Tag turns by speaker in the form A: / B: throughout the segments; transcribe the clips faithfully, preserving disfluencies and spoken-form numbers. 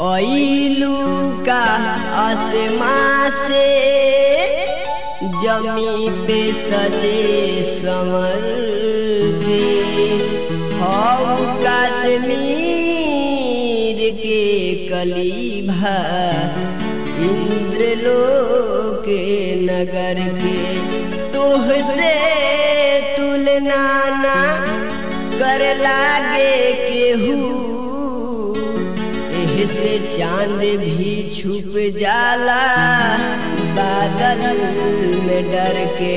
A: आइलू का आसमां से जमी पे सजे संवर के हौ कश्मीर के कलीभा इंद्रलोक के नगर के तोह से तुलना ना कर लागे केहू से चांद भी छुप जाला बादल में डर के।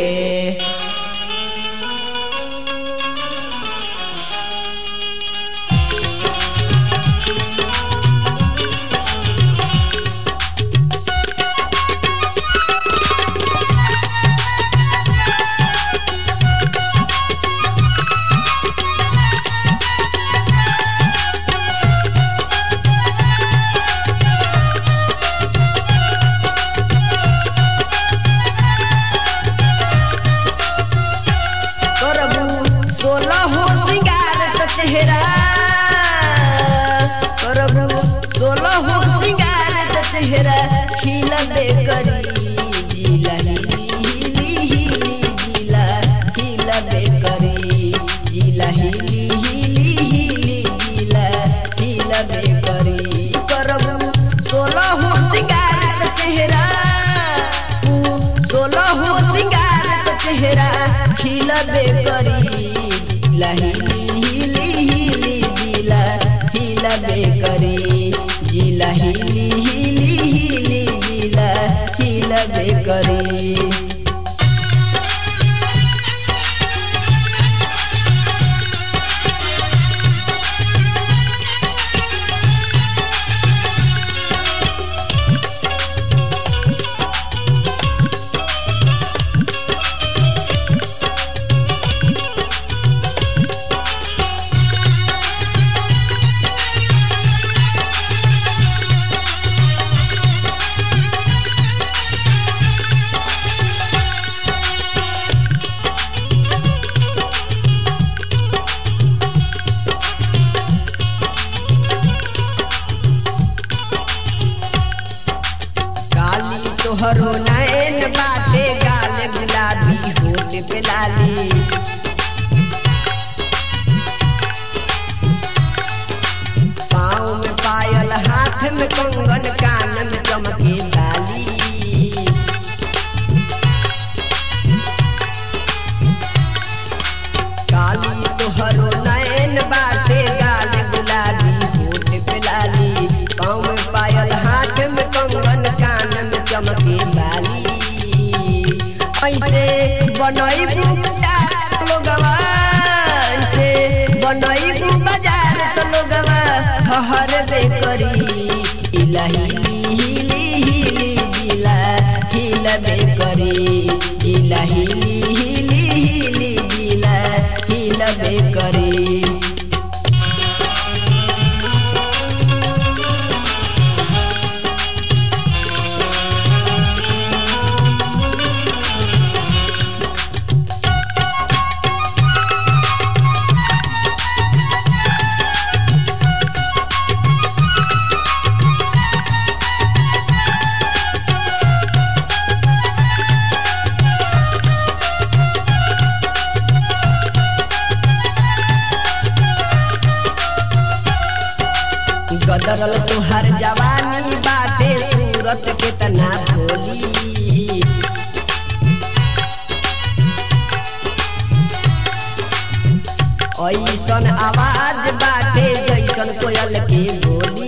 A: चेहरा प्रभु सोलह हो सिंगार तो चेहरा खिला दे करी जिला हिली हिली जिला खिला दे करी जिला हिली हिली हिली जिला खिला दे करी प्रभु सोलह हो सिंगार तो चेहरा सोलह हो सिंगार तो चेहरा खिला दे करी जिला करी जिला हिली हिली हिली जिला हिला करी। तोहरो नैन बाटे गाल गुलाबी होठ पे लाली पाँव में पायल हाथ में कंगन कान में चमके बाली काली तोहरो नैन बाटे गाल गुलाबी होठ पे लाली पाँव में पायल हाथ में कंगन कान में चमके बाली ऐसे बनैबू बाजार लोगवा ऐसे बनैबू बाजार तो लोगवा हर बे करी हिला हिली हिली हिली जिला हिला बे करी जिला हिली हिली हिली जिला हिला बे करी। गदरल तुहर जवानी बाटे सूरत कितना भोली ऐसन आवाज बाटे जैसन कोयल के बोली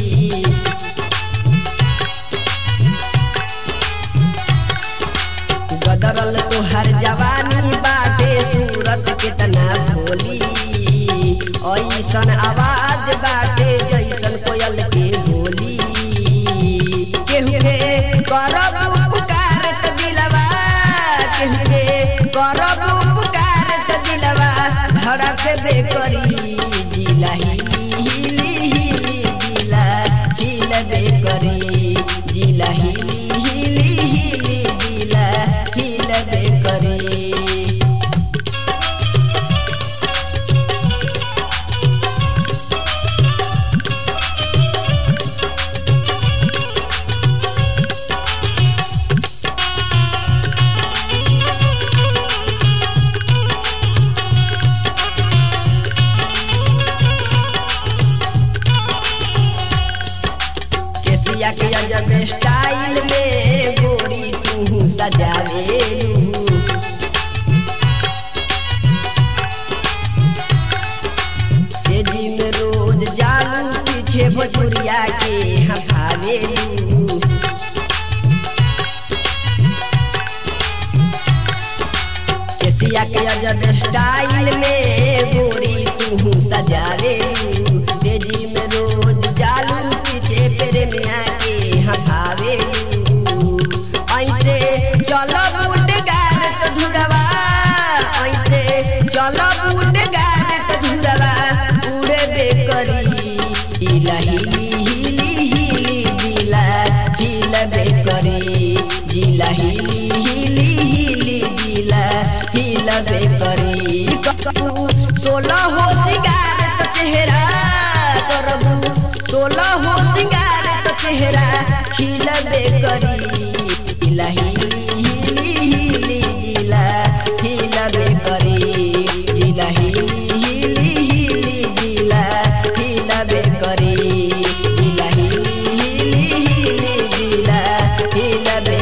A: गदरल तुहर जवानी बाटे सूरत कितना भोली ऐसन आवाज बाटे जैसन कोयल के बोली केहू के करब पुकार त दिलवा केहू के करब पुकार त दिलवा धड़क बे करी जिला हिली हिली हिली जिला हिला बे करी जिला हिली हिली हिली जिला हिला बे करी। गजब स्टाइल में गोरी तू सजावेलू। तेजी में रोज जालू पीछे भोजपुरिया के हम भावेलू। केसिया के गजब स्टाइल में गोरी तू सजावेलू। तेजी में रोज जालू पीछे प्रेमिया के हम भावेलू। ऐसे चलो बूट गाल तो धुरवा, ऐसे चलो बूट गाल तो धुरवा उड़े बेकरी। हिला हिली हिली हिली जिला हिला बेकरी, जिला हिली हिली हिली जिला हिला बेकरी। सोलह हो सिंगार तो चेहरा करबू, सोलह हो सिंगार तो चेहरा हिला बेकरी। हिला हिली हिली हिली जिला हिला बेकरी, जिला हिली हिली हिली जिला हिला बेकरी, जिला हिली हिली हिली जिला हिला।